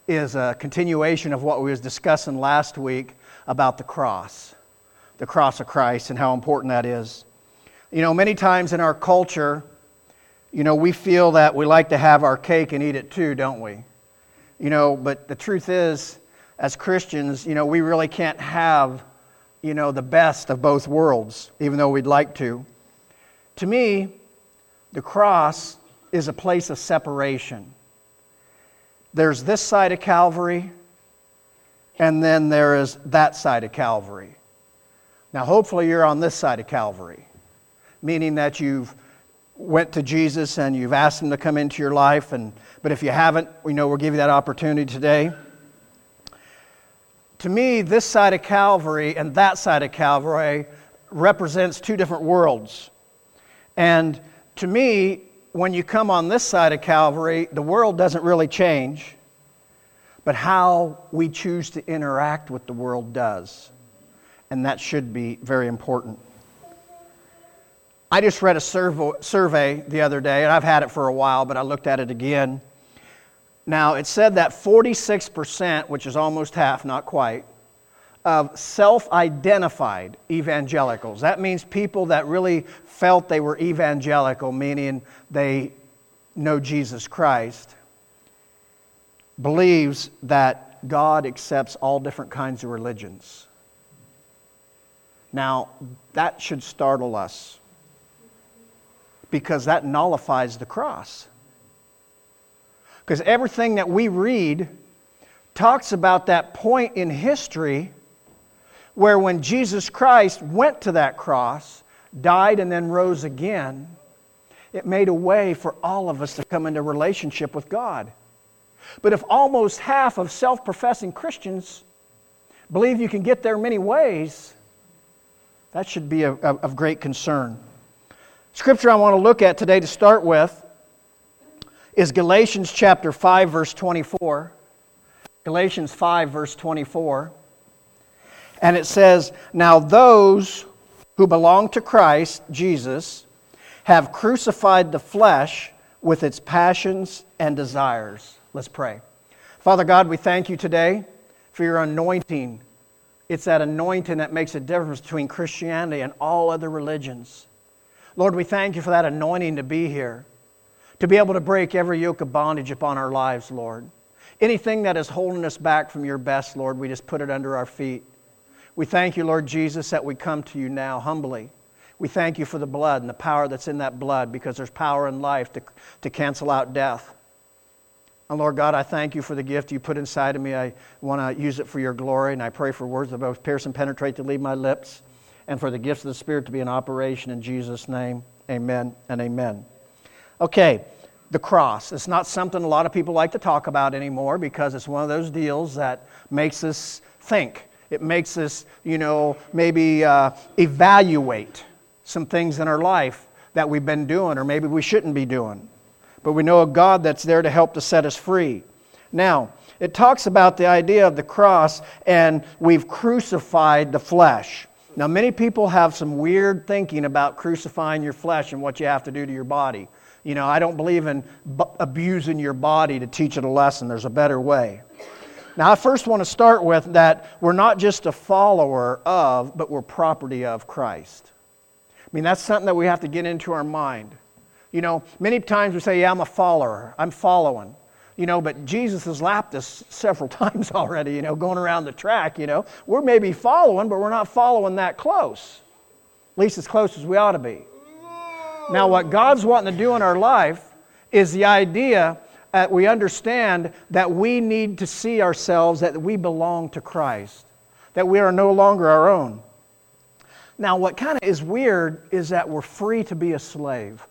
is a continuation of what we was discussing last week about the cross of Christ and how important that is. You know, many times in our culture, you know, we feel that we like to have our cake and eat it too, don't we? You know, but the truth is, as Christians, you know, we really can't have, you know, the best of both worlds, even though we'd like to. To me, the cross is a place of separation. There's this side of Calvary, and then there is that side of Calvary. Now, hopefully you're on this side of Calvary, meaning that you've went to Jesus and you've asked Him to come into your life. But if you haven't, we know we'll give you that opportunity today. To me, this side of Calvary and that side of Calvary represents two different worlds. And to me, when you come on this side of Calvary, the world doesn't really change, but how we choose to interact with the world does. And that should be very important. I just read a survey the other day, and I've had it for a while, but I looked at it again. Now, it said that 46%, which is almost half, not quite, of self-identified evangelicals. That means people that really felt they were evangelical, meaning they know Jesus Christ, believes that God accepts all different kinds of religions. Now, that should startle us, because that nullifies the cross. Because everything that we read talks about that point in history where when Jesus Christ went to that cross, died and then rose again, it made a way for all of us to come into relationship with God. But if almost half of self-professing Christians believe you can get there many ways, that should be of great concern. Scripture I want to look at today to start with is Galatians chapter 5, verse 24. Galatians 5, verse 24. And it says, "Now those who belong to Christ Jesus have crucified the flesh with its passions and desires." Let's pray. Father God, we thank you today for your anointing. It's that anointing that makes a difference between Christianity and all other religions. Lord, we thank you for that anointing to be here, to be able to break every yoke of bondage upon our lives, Lord. Anything that is holding us back from your best, Lord, we just put it under our feet. We thank you, Lord Jesus, that we come to you now humbly. We thank you for the blood and the power that's in that blood, because there's power in life to cancel out death. And Lord God, I thank you for the gift you put inside of me. I want to use it for your glory, and I pray for words that both pierce and penetrate to leave my lips, and for the gifts of the Spirit to be in operation in Jesus' name. Amen and amen. Okay, the cross. It's not something a lot of people like to talk about anymore, because it's one of those deals that makes us think. It makes us, maybe evaluate some things in our life that we've been doing or maybe we shouldn't be doing. But we know a God that's there to help to set us free. Now, it talks about the idea of the cross, and we've crucified the flesh. Now, many people have some weird thinking about crucifying your flesh and what you have to do to your body. I don't believe in abusing your body to teach it a lesson. There's a better way. Now, I first want to start with that we're not just a follower of, but we're property of Christ. I mean, that's something that we have to get into our mind. Many times we say, yeah, I'm a follower. I'm following. But Jesus has lapped us several times already, going around the track, We're maybe following, but we're not following that close. At least as close as we ought to be. Now, what God's wanting to do in our life is the idea that we understand that we need to see ourselves that we belong to Christ, that we are no longer our own. Now, what kind of is weird is that we're free to be a slave.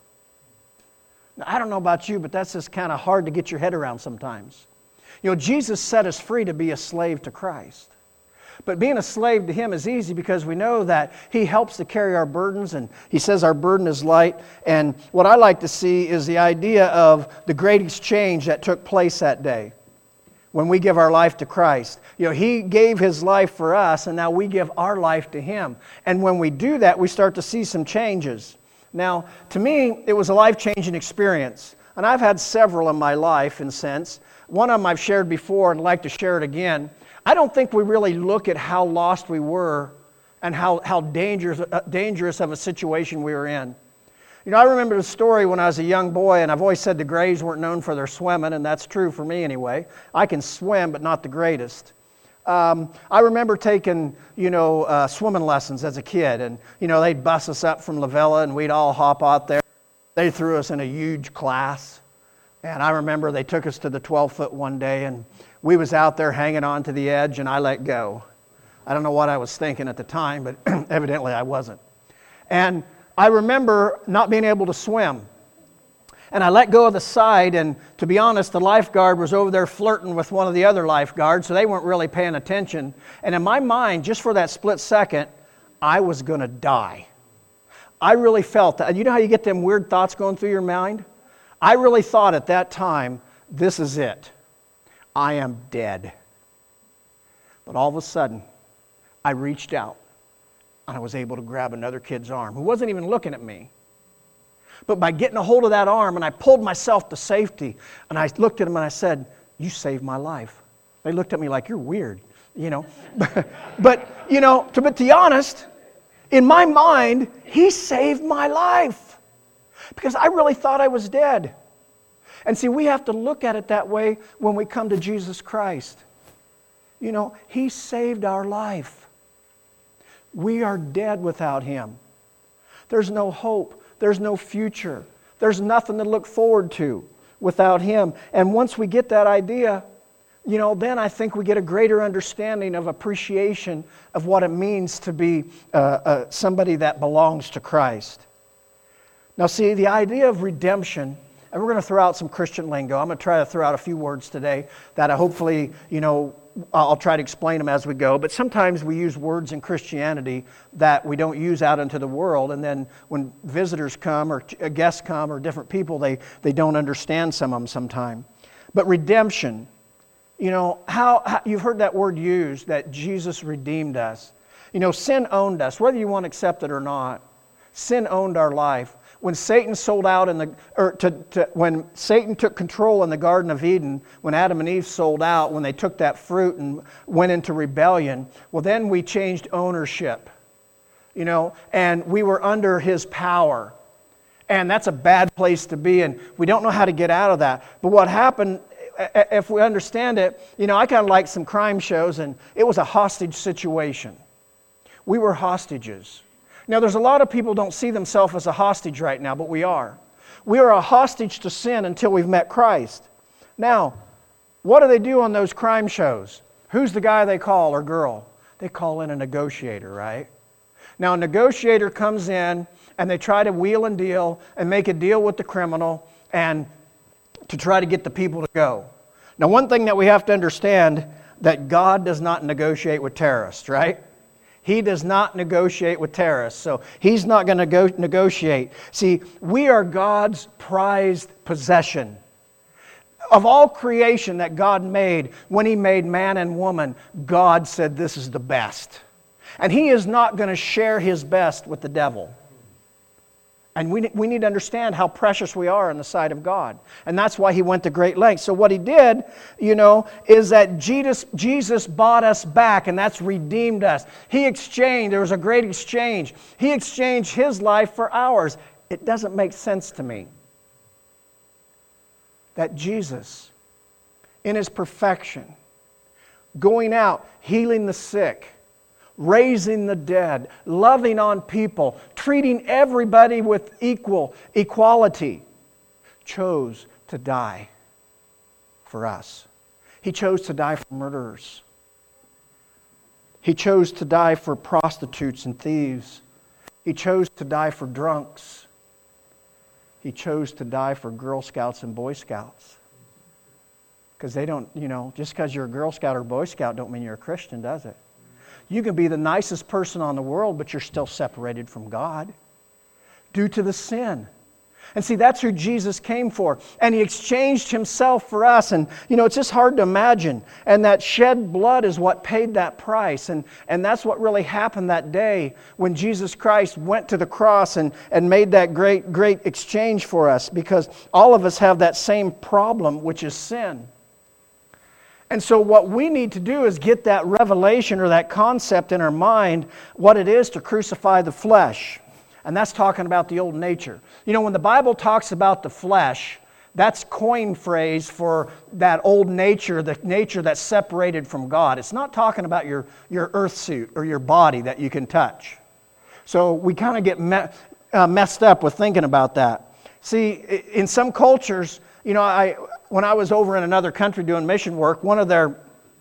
Now, I don't know about you, but that's just kind of hard to get your head around sometimes. Jesus set us free to be a slave to Christ. But being a slave to Him is easy because we know that He helps to carry our burdens, and He says our burden is light. And what I like to see is the idea of the great exchange that took place that day when we give our life to Christ. He gave His life for us, and now we give our life to Him. And when we do that, we start to see some changes. Now, to me, it was a life-changing experience. And I've had several in my life, in a sense. One of them I've shared before and I'd like to share it again. I don't think we really look at how lost we were and how dangerous of a situation we were in. You know, I remember the story when I was a young boy, and I've always said the Grays weren't known for their swimming, and that's true for me anyway. I can swim, but not the greatest. I remember taking, swimming lessons as a kid, and, they'd bus us up from La Villa, and we'd all hop out there. They threw us in a huge class, and I remember they took us to the 12-foot one day, and we was out there hanging on to the edge, and I let go. I don't know what I was thinking at the time, but evidently I wasn't. And I remember not being able to swim. And I let go of the side, and to be honest, the lifeguard was over there flirting with one of the other lifeguards, so they weren't really paying attention. And in my mind, just for that split second, I was going to die. I really felt that. You know how you get them weird thoughts going through your mind? I really thought at that time, this is it. I am dead. But all of a sudden, I reached out, and I was able to grab another kid's arm who wasn't even looking at me. But by getting a hold of that arm, and I pulled myself to safety, and I looked at him and I said, "You saved my life." They looked at me like, "You're weird," But to be honest, in my mind, he saved my life because I really thought I was dead. And see, we have to look at it that way when we come to Jesus Christ. He saved our life. We are dead without Him. There's no hope. There's no future. There's nothing to look forward to without Him. And once we get that idea, then I think we get a greater understanding of appreciation of what it means to be somebody that belongs to Christ. Now see, the idea of redemption, and we're going to throw out some Christian lingo. I'm going to try to throw out a few words today that hopefully, I'll try to explain them as we go, but sometimes we use words in Christianity that we don't use out into the world, and then when visitors come or guests come or different people, they don't understand some of them sometime. But redemption, how you've heard that word used, that Jesus redeemed us. Sin owned us, whether you want to accept it or not. Sin owned our life. When Satan sold out when Satan took control in the Garden of Eden, when Adam and Eve sold out, when they took that fruit and went into rebellion, well, then we changed ownership, and we were under his power. And that's a bad place to be, and we don't know how to get out of that. But what happened, if we understand it, I kind of like some crime shows, and it was a hostage situation. We were hostages. Now, there's a lot of people don't see themselves as a hostage right now, but we are. We are a hostage to sin until we've met Christ. Now, what do they do on those crime shows? Who's the guy they call or girl? They call in a negotiator, right? Now, a negotiator comes in, and they try to wheel and deal and make a deal with the criminal and to try to get the people to go. Now, one thing that we have to understand, that God does not negotiate with terrorists, right? He does not negotiate with terrorists, so He's not going to negotiate. See, we are God's prized possession. Of all creation that God made, when He made man and woman, God said this is the best. And He is not going to share His best with the devil. And we need to understand how precious we are in the sight of God. And that's why He went to great lengths. So what He did, is that Jesus bought us back, and that's redeemed us. He exchanged, there was a great exchange. He exchanged His life for ours. It doesn't make sense to me that Jesus, in His perfection, going out, healing the sick, raising the dead, loving on people, treating everybody with equality, chose to die for us. He chose to die for murderers. He chose to die for prostitutes and thieves. He chose to die for drunks. He chose to die for Girl Scouts and Boy Scouts. Because they don't, just because you're a Girl Scout or Boy Scout don't mean you're a Christian, does it? You can be the nicest person on the world, but you're still separated from God due to the sin. And see, that's who Jesus came for. And He exchanged Himself for us. And, it's just hard to imagine. And that shed blood is what paid that price. And that's what really happened that day when Jesus Christ went to the cross and made that great, great exchange for us. Because all of us have that same problem, which is sin. And so what we need to do is get that revelation or that concept in our mind, what it is to crucify the flesh. And that's talking about the old nature. You know, when the Bible talks about the flesh, that's coin phrase for that old nature, the nature that's separated from God. It's not talking about your earth suit or your body that you can touch. So we kind of get messed up with thinking about that. See, in some cultures, you know, when I was over in another country doing mission work, one of their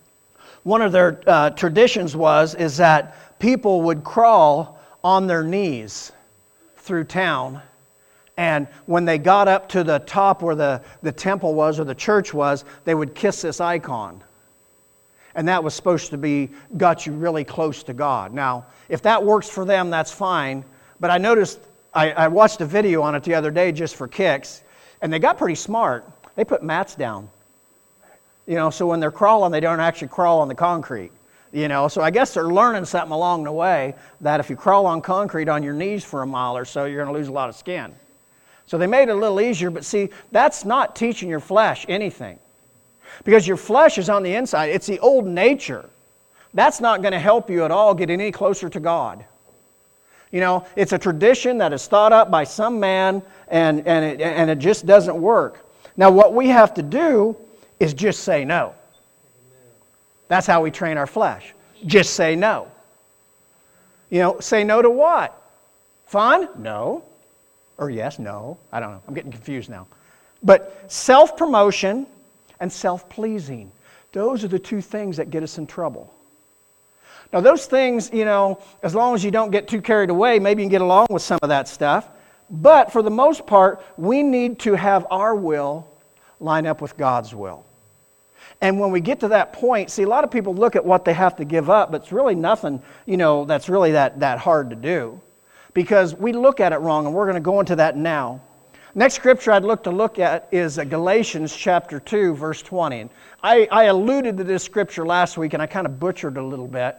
traditions is that people would crawl on their knees through town, and when they got up to the top where the temple was or the church was, they would kiss this icon. And that was supposed to be, got you really close to God. Now, if that works for them, that's fine. But I noticed, I watched a video on it the other day just for kicks, and they got pretty smart. They put mats down. You know, so when they're crawling, they don't actually crawl on the concrete. You know, so I guess they're learning something along the way, that if you crawl on concrete on your knees for a mile or so, you're going to lose a lot of skin. So they made it a little easier, but see, that's not teaching your flesh anything. Because your flesh is on the inside. It's the old nature. That's not going to help you at all get any closer to God. You know, it's a tradition that is thought up by some man, and it just doesn't work. Now, what we have to do is just say no. That's how we train our flesh. Just say no. You know, say no to what? Fun? No. Or yes, no. I don't know. I'm getting confused now. But self-promotion and self-pleasing. Those are the two things that get us in trouble. Now, those things, you know, as long as you don't get too carried away, maybe you can get along with some of that stuff. But for the most part, we need to have our will line up with God's will. And when we get to that point, see, a lot of people look at what they have to give up, but it's really nothing, you know, that's really that hard to do. Because we look at it wrong, and we're going to go into that now. Next scripture I'd look at is Galatians chapter 2, verse 20. And I alluded to this scripture last week, and I kind of butchered it a little bit.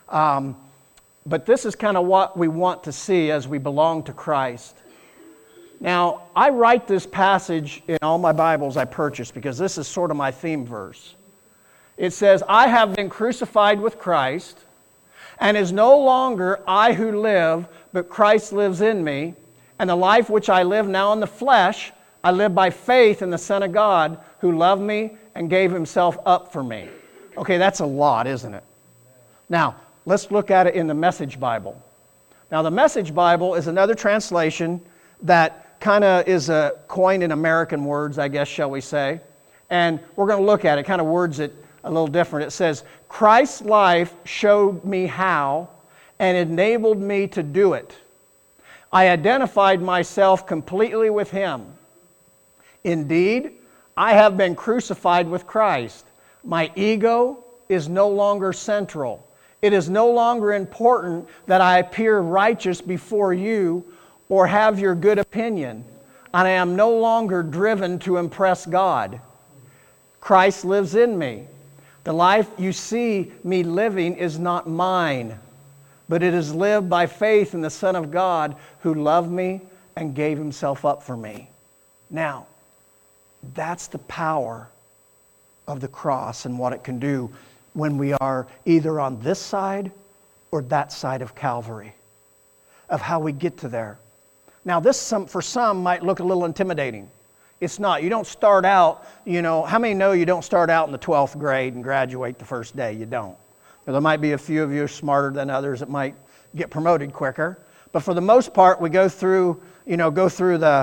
But this is kind of what we want to see as we belong to Christ. Now, I write this passage in all my Bibles I purchase because this is sort of my theme verse. It says, I have been crucified with Christ, and it is no longer I who live, but Christ lives in me. And the life which I live now in the flesh, I live by faith in the Son of God who loved me and gave himself up for me. Okay, that's a lot, isn't it? Now, let's look at it in the Message Bible. Now, the Message Bible is another translation that kind of is a coin in American words, I guess, shall we say. And we're going to look at it, kind of words it a little different. It says, Christ's life showed me how and enabled me to do it. I identified myself completely with him. Indeed, I have been crucified with Christ. My ego is no longer central. It is no longer important that I appear righteous before you or have your good opinion. And I am no longer driven to impress God. Christ lives in me. The life you see me living is not mine, but it is lived by faith in the Son of God who loved me and gave himself up for me. Now, that's the power of the cross and what it can do when we are either on this side or that side of Calvary, of how we get to there. Now, this for some might look a little intimidating. It's not. You don't start out, you know, how many know you don't start out in the 12th grade and graduate the first day? You don't. There might be a few of you smarter than others that might get promoted quicker. But for the most part, we go through the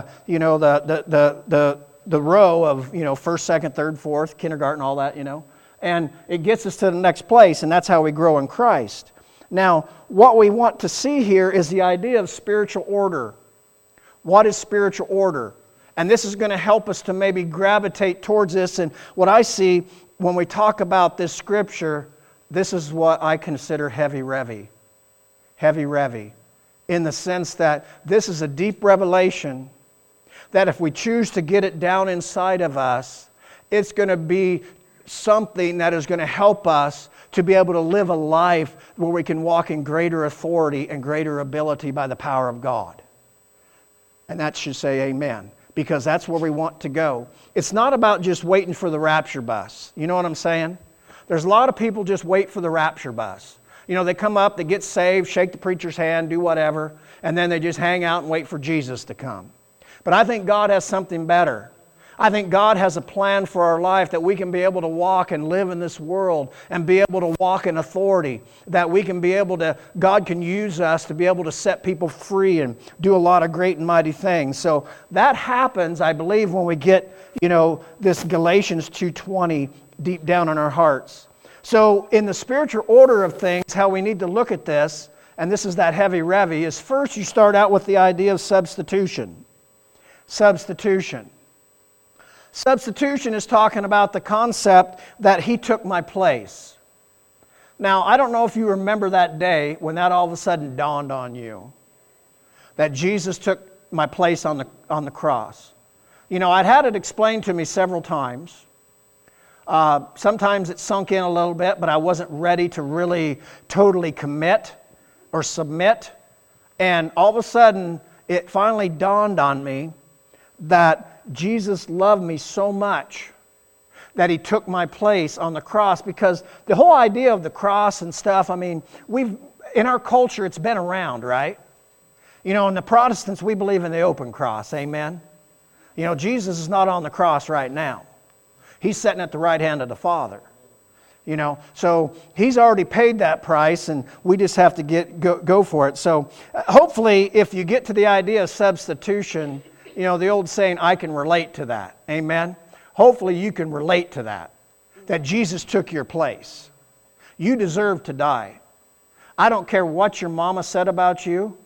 row of, first, second, third, fourth, kindergarten, all that, and it gets us to the next place, and that's how we grow in Christ. Now, what we want to see here is the idea of spiritual order. What is spiritual order? And this is going to help us to maybe gravitate towards this. And what I see when we talk about this scripture, this is what I consider heavy-revy. Heavy-revy. In the sense that this is a deep revelation that if we choose to get it down inside of us, it's going to be something that is going to help us to be able to live a life where we can walk in greater authority and greater ability by the power of God. And that should say amen, because that's where we want to go. It's not about just waiting for the rapture bus. You know what I'm saying? There's a lot of people just wait for the rapture bus. You know, they come up, they get saved, shake the preacher's hand, do whatever, and then they just hang out and wait for Jesus to come. But I think God has something better. I think God has a plan for our life that we can be able to walk and live in this world and be able to walk in authority, that we can be able to, God can use us to be able to set people free and do a lot of great and mighty things. So that happens, I believe, when we get, this Galatians 2:20 deep down in our hearts. So in the spiritual order of things, how we need to look at this, and this is that heavy-revy, is first you start out with the idea of substitution. Substitution. Substitution is talking about the concept that He took my place. Now, I don't know if you remember that day when that all of a sudden dawned on you, that Jesus took my place on the cross. I'd had it explained to me several times. Sometimes it sunk in a little bit, but I wasn't ready to really totally commit or submit. And all of a sudden, it finally dawned on me that Jesus loved me so much that He took my place on the cross, because the whole idea of the cross and stuff, in our culture, it's been around, right? In the Protestants, we believe in the open cross, amen? Jesus is not on the cross right now. He's sitting at the right hand of the Father. So He's already paid that price, and we just have to go for it. So hopefully, if you get to the idea of substitution, the old saying, I can relate to that. Amen? Hopefully you can relate to that Jesus took your place. You deserve to die. I don't care what your mama said about you.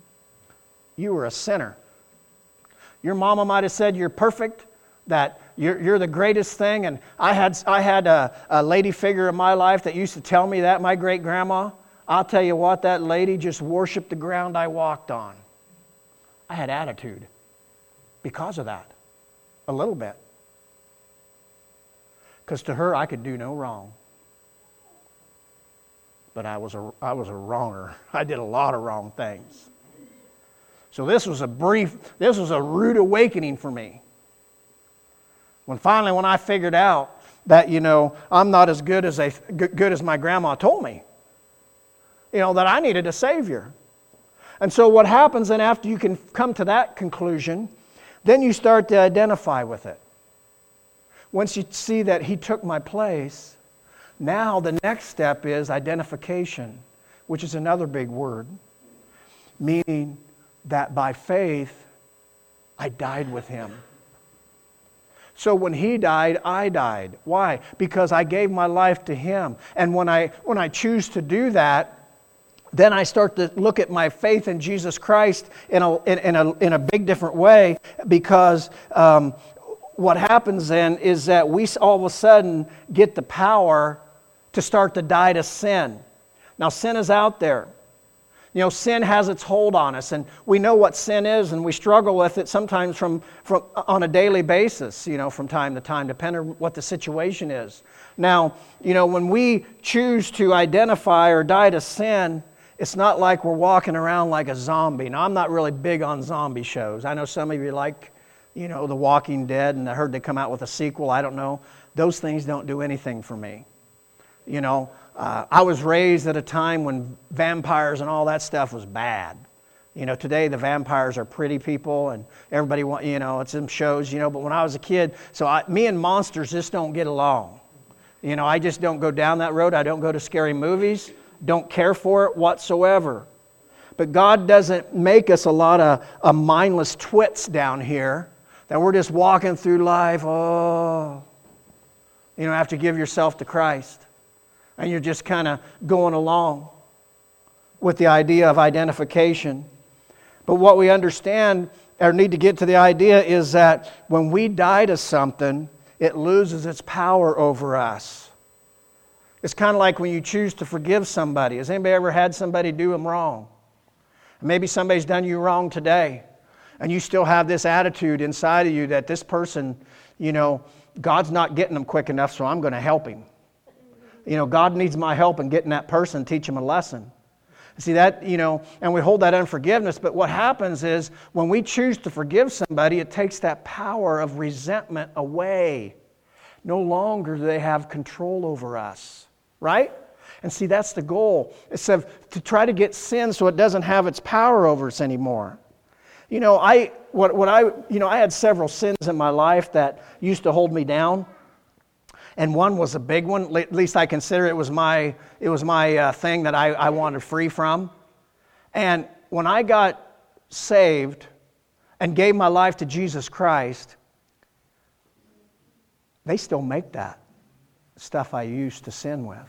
You were a sinner. Your mama might have said you're perfect, that you're the greatest thing. And I had a lady figure in my life that used to tell me that, my great-grandma. I'll tell you what, that lady just worshiped the ground I walked on. I had attitude because of that, a little bit. Because to her, I could do no wrong. But I was a wronger. I did a lot of wrong things. So this was a rude awakening for me. When I figured out that, I'm not as good as my grandma told me, that I needed a Savior. And so what happens then after you can come to that conclusion, then you start to identify with it. Once you see that He took my place, now the next step is identification, which is another big word, meaning that by faith, I died with Him. So when He died, I died. Why? Because I gave my life to Him. And when I choose to do that, then I start to look at my faith in Jesus Christ in a big different way, because what happens then is that we all of a sudden get the power to start to die to sin. Now, sin is out there. Sin has its hold on us, and we know what sin is, and we struggle with it sometimes from on a daily basis, from time to time, depending on what the situation is. Now, when we choose to identify or die to sin, it's not like we're walking around like a zombie. Now, I'm not really big on zombie shows. I know some of you like, The Walking Dead, and I heard they come out with a sequel. I don't know. Those things don't do anything for me. I was raised at a time when vampires and all that stuff was bad. Today the vampires are pretty people, and everybody it's in shows, but when I was a kid, me and monsters just don't get along. I just don't go down that road. I don't go to scary movies. Don't care for it whatsoever. But God doesn't make us a lot of mindless twits down here that we're just walking through life, have to give yourself to Christ. And you're just kind of going along with the idea of identification. But what we understand or need to get to the idea is that when we die to something, it loses its power over us. It's kind of like when you choose to forgive somebody. Has anybody ever had somebody do them wrong? Maybe somebody's done you wrong today, and you still have this attitude inside of you that this person, God's not getting them quick enough, so I'm going to help him. God needs my help in getting that person, teach him a lesson. See that, and we hold that unforgiveness, but what happens is when we choose to forgive somebody, it takes that power of resentment away. No longer do they have control over us, right? And see, that's the goal. It's to try to get sin so it doesn't have its power over us anymore. I had several sins in my life that used to hold me down. And one was a big one. At least I consider it was my thing that I wanted free from. And when I got saved and gave my life to Jesus Christ, they still make that stuff I used to sin with.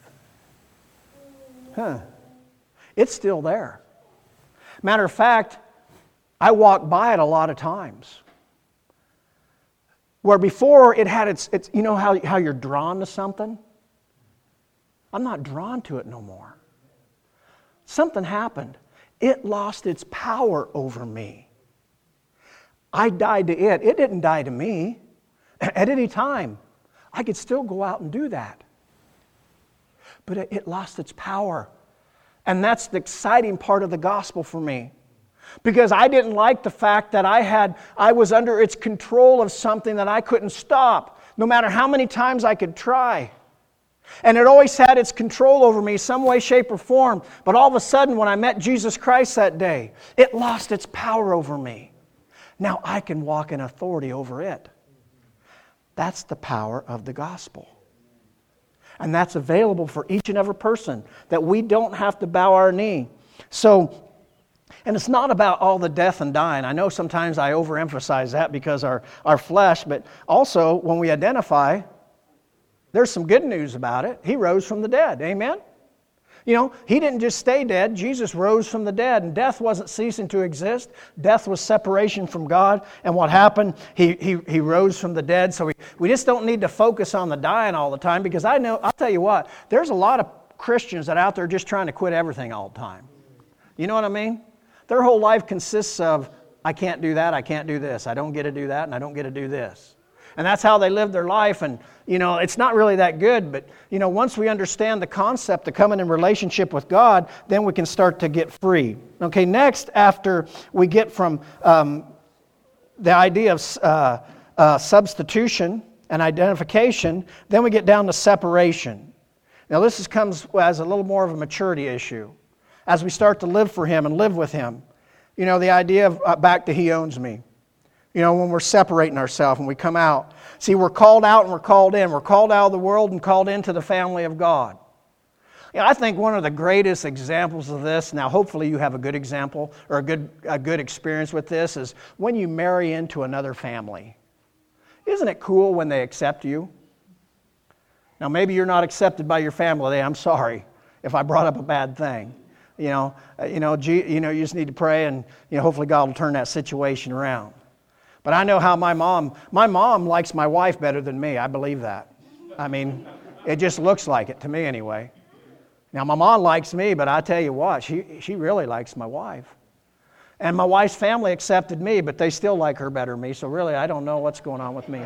It's still there. Matter of fact, I walk by it a lot of times. Where before it had its you know how you're drawn to something? I'm not drawn to it no more. Something happened. It lost its power over me. I died to it. It didn't die to me. At any time, I could still go out and do that. But it lost its power. And that's the exciting part of the gospel for me. Because I didn't like the fact that I was under its control of something that I couldn't stop, no matter how many times I could try. And it always had its control over me, some way, shape, or form. But all of a sudden, when I met Jesus Christ that day, it lost its power over me. Now I can walk in authority over it. That's the power of the gospel. And that's available for each and every person, that we don't have to bow our knee. And it's not about all the death and dying. I know sometimes I overemphasize that because our flesh, but also when we identify, there's some good news about it. He rose from the dead. Amen? He didn't just stay dead. Jesus rose from the dead, and death wasn't ceasing to exist. Death was separation from God. And what happened? He rose from the dead. So we just don't need to focus on the dying all the time, because I'll tell you what, there's a lot of Christians that are out there just trying to quit everything all the time. You know what I mean? Their whole life consists of, I can't do that, I can't do this, I don't get to do that, and I don't get to do this. And that's how they live their life, and, it's not really that good, but, once we understand the concept of coming in relationship with God, then we can start to get free. Okay, next, after we get from the idea of substitution and identification, then we get down to separation. Now, this comes as a little more of a maturity issue. As we start to live for Him and live with Him. The idea of back to He owns me. When we're separating ourselves and we come out. See, we're called out and we're called in. We're called out of the world and called into the family of God. I think one of the greatest examples of this, now hopefully you have a good example or a good experience with this, is when you marry into another family. Isn't it cool when they accept you? Now maybe you're not accepted by your family. I'm sorry if I brought up a bad thing. You just need to pray, and hopefully God will turn that situation around. But I know how my mom likes my wife better than me. I believe that. I mean, it just looks like it to me anyway. Now my mom likes me, but I tell you what, she really likes my wife. And my wife's family accepted me, but they still like her better than me. So really, I don't know what's going on with me.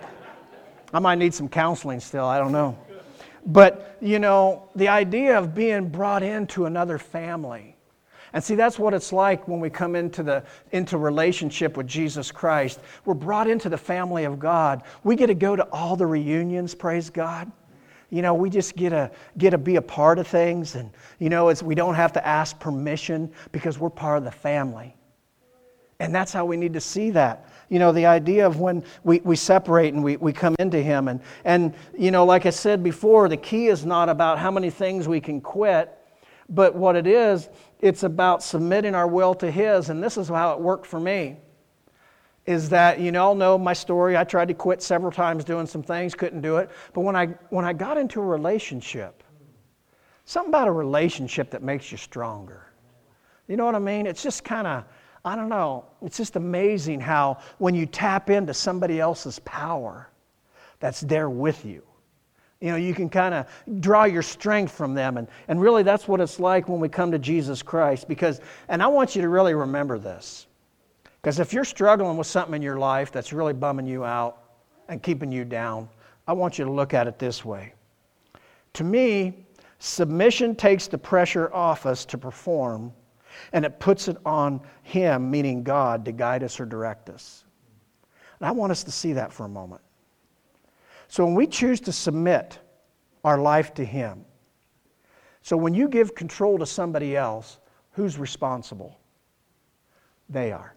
I might need some counseling still. I don't know. But, the idea of being brought into another family. And see, that's what it's like when we come into relationship with Jesus Christ. We're brought into the family of God. We get to go to all the reunions, praise God. We just get to be a part of things. And, we don't have to ask permission because we're part of the family. And that's how we need to see that. The idea of when we separate and we come into Him. And like I said before, the key is not about how many things we can quit, but what it is, it's about submitting our will to His. And this is how it worked for me. Is that, you all know my story. I tried to quit several times doing some things, couldn't do it. But when I got into a relationship, something about a relationship that makes you stronger. You know what I mean? It's just kind of, I don't know, it's just amazing how when you tap into somebody else's power that's there with you, you can kind of draw your strength from them. And really that's what it's like when we come to Jesus Christ. And I want you to really remember this. Because if you're struggling with something in your life that's really bumming you out and keeping you down, I want you to look at it this way. To me, submission takes the pressure off us to perform, and it puts it on Him, meaning God, to guide us or direct us. And I want us to see that for a moment. So when we choose to submit our life to Him, so when you give control to somebody else, who's responsible? They are.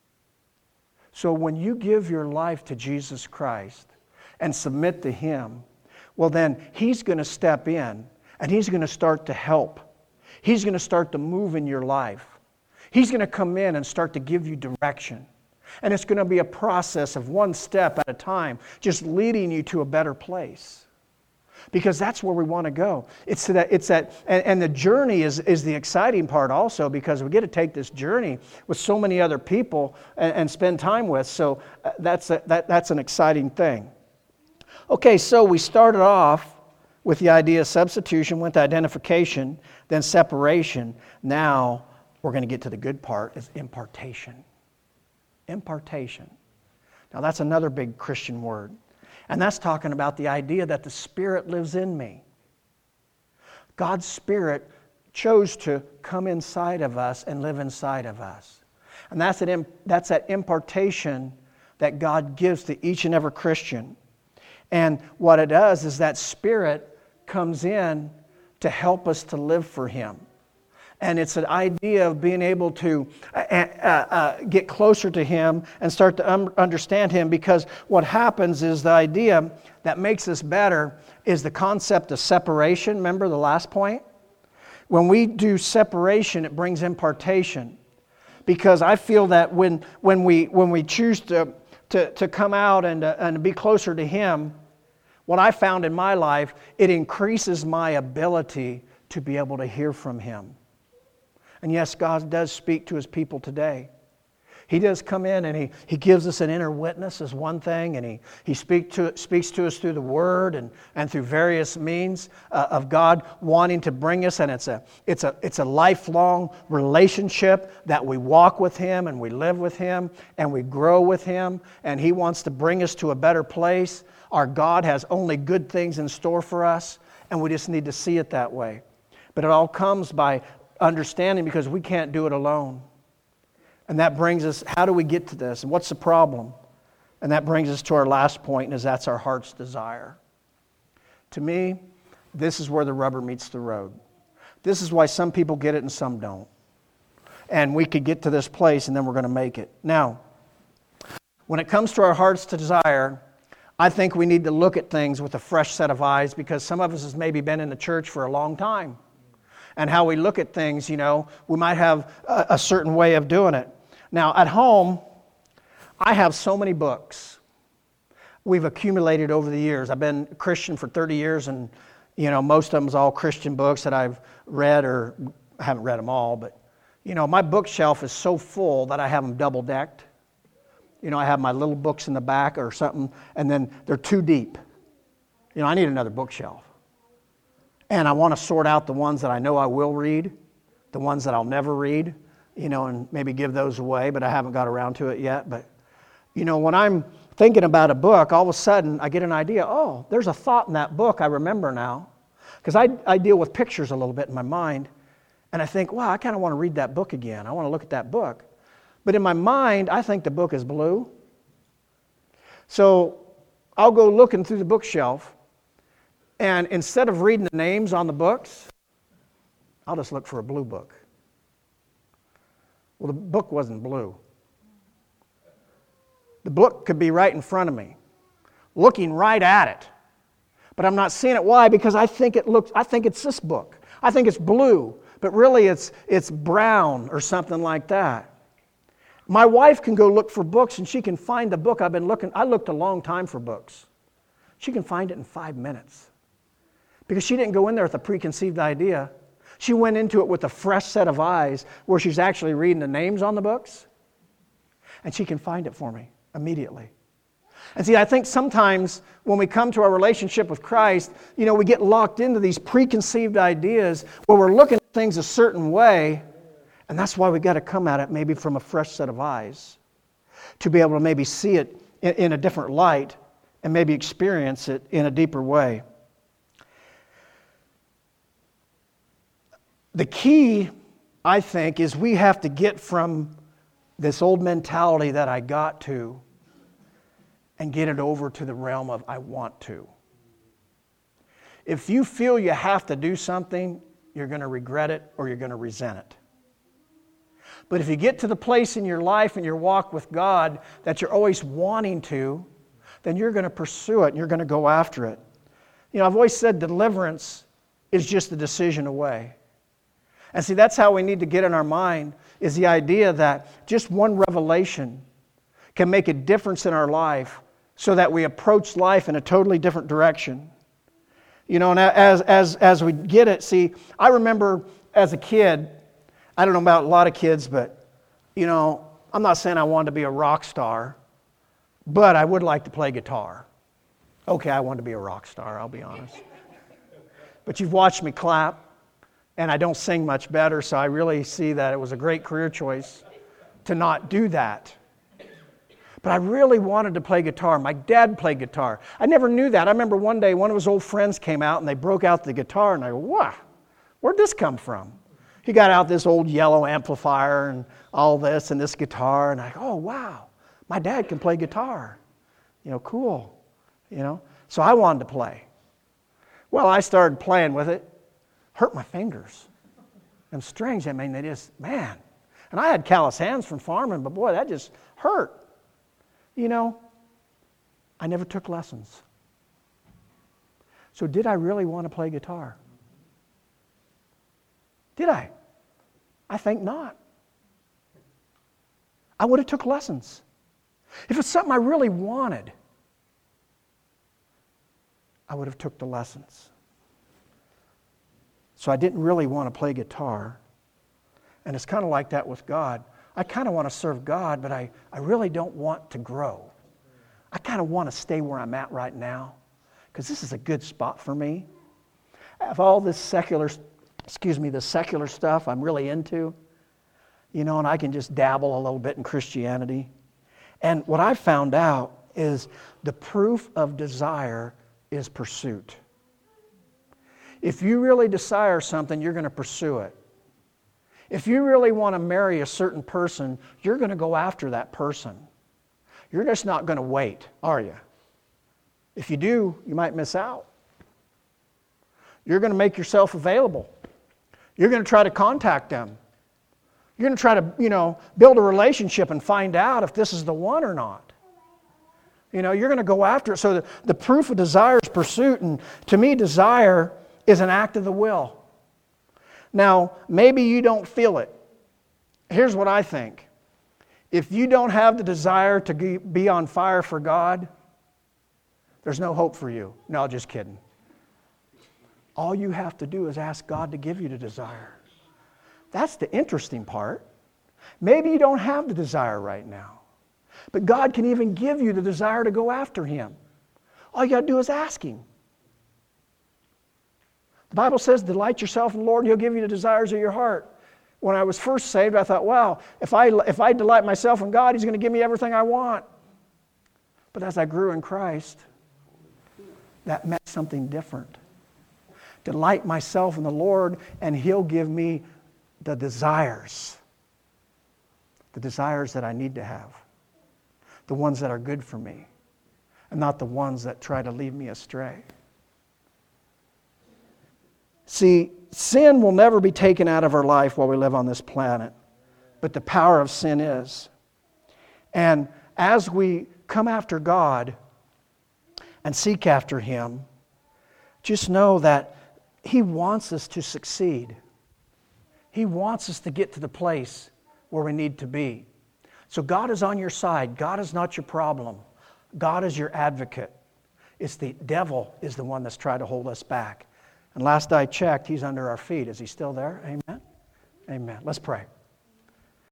So when you give your life to Jesus Christ and submit to Him, well then He's going to step in and He's going to start to help. He's going to start to move in your life. He's going to come in and start to give you direction. And it's going to be a process of one step at a time, just leading you to a better place. Because that's where we want to go. It's that, and the journey is the exciting part also, because we get to take this journey with so many other people and spend time with. So that's an exciting thing. Okay, so we started off with the idea of substitution, went to identification, then separation. Now we're going to get to the good part, is impartation. Impartation. Now that's another big Christian word. And that's talking about the idea that the Spirit lives in me. God's Spirit chose to come inside of us and live inside of us. And that's that impartation that God gives to each and every Christian. And what it does is that Spirit comes in to help us to live for Him. And it's an idea of being able to get closer to Him and start to understand Him, because what happens is the idea that makes us better is the concept of separation. Remember the last point? When we do separation, it brings impartation. Because I feel that when we choose to come out and be closer to Him, what I found in my life, it increases my ability to be able to hear from Him. And yes, God does speak to His people today. He does come in and He gives us an inner witness as one thing, and He speaks to us through the Word and through various means of God wanting to bring us. And it's a lifelong relationship that we walk with Him and we live with Him and we grow with Him, and He wants to bring us to a better place. Our God has only good things in store for us, and we just need to see it that way. But it all comes by understanding, because we can't do it alone. And that brings us, how do we get to this? And what's the problem? And that brings us to our last point, is that's our heart's desire. To me, this is where the rubber meets the road. This is why some people get it and some don't. And we could get to this place and then we're going to make it. Now, when it comes to our heart's desire, I think we need to look at things with a fresh set of eyes, because some of us has maybe been in the church for a long time. And how we look at things, we might have a certain way of doing it. Now, at home, I have so many books we've accumulated over the years. I've been a Christian for 30 years, and, most of them is all Christian books that I've read, or I haven't read them all, but, my bookshelf is so full that I have them double-decked. I have my little books in the back or something, and then they're too deep. I need another bookshelf. And I want to sort out the ones that I know I will read, the ones that I'll never read, and maybe give those away, but I haven't got around to it yet. But, when I'm thinking about a book, all of a sudden I get an idea, oh, there's a thought in that book I remember now. Because I deal with pictures a little bit in my mind, and I think, wow, I kind of want to read that book again. I want to look at that book. But in my mind, I think the book is blue. So I'll go looking through the bookshelf, and instead of reading the names on the books, I'll just look for a blue book. Well, the book wasn't blue. The book could be right in front of me, looking right at it. But I'm not seeing it. Why? Because I think it's this book. I think it's blue, but really it's brown or something like that. My wife can go look for books, and she can find the book I've been looking. I looked a long time for books. She can find it in 5 minutes. Because she didn't go in there with a preconceived idea. She went into it with a fresh set of eyes where she's actually reading the names on the books. And she can find it for me immediately. And see, I think sometimes when we come to our relationship with Christ, we get locked into these preconceived ideas where we're looking at things a certain way. And that's why we got to come at it maybe from a fresh set of eyes, to be able to maybe see it in a different light and maybe experience it in a deeper way. The key, I think, is we have to get from this old mentality that I got to and get it over to the realm of I want to. If you feel you have to do something, you're going to regret it or you're going to resent it. But if you get to the place in your life and your walk with God that you're always wanting to, then you're going to pursue it and you're going to go after it. You know, I've always said deliverance is just a decision away. And see, that's how we need to get in our mind, is the idea that just one revelation can make a difference in our life so that we approach life in a totally different direction. You know, and as we get it, see, I remember as a kid, I don't know about a lot of kids, but, you know, I'm not saying I wanted to be a rock star, but I would like to play guitar. Okay, I wanted to be a rock star, I'll be honest. But you've watched me clap, and I don't sing much better, so I really see that it was a great career choice to not do that. But I really wanted to play guitar. My dad played guitar. I never knew that. I remember one day one of his old friends came out and they broke out the guitar, and I go, wow, where'd this come from? He got out this old yellow amplifier and all this and this guitar, and I go, oh, wow, my dad can play guitar. You know, cool. You know, so I wanted to play. Well, I started playing with it. Hurt my fingers. And strange, I mean, they just, man. And I had callous hands from farming, but boy, that just hurt. You know, I never took lessons. So did I really want to play guitar? Did I? I think not. I would have took lessons. If it's something I really wanted, I would have took the lessons. So I didn't really want to play guitar. And it's kind of like that with God. I kind of want to serve God, but I really don't want to grow. I kind of want to stay where I'm at right now because this is a good spot for me. I have all this secular stuff I'm really into, you know, and I can just dabble a little bit in Christianity. And what I found out is the proof of desire is pursuit. If you really desire something, you're going to pursue it. If you really want to marry a certain person, you're going to go after that person. You're just not going to wait, are you? If you do, you might miss out. You're going to make yourself available. You're going to try to contact them. You're going to try to, you know, build a relationship and find out if this is the one or not. You know, you're going to go after it. So the proof of desire is pursuit. And to me, desire is an act of the will. Now, maybe you don't feel it. Here's what I think. If you don't have the desire to be on fire for God, there's no hope for you. No, just kidding. All you have to do is ask God to give you the desire. That's the interesting part. Maybe you don't have the desire right now, but God can even give you the desire to go after Him. All you got to do is ask Him. The Bible says, delight yourself in the Lord and He'll give you the desires of your heart. When I was first saved, I thought, wow, if I delight myself in God, He's going to give me everything I want. But as I grew in Christ, that meant something different. Delight myself in the Lord and He'll give me the desires that I need to have, the ones that are good for me, and not the ones that try to lead me astray. See, sin will never be taken out of our life while we live on this planet, but the power of sin is. And as we come after God and seek after Him, just know that He wants us to succeed. He wants us to get to the place where we need to be. So God is on your side. God is not your problem. God is your advocate. It's the devil is the one that's trying to hold us back. And last I checked, he's under our feet. Is he still there? Amen? Amen. Let's pray.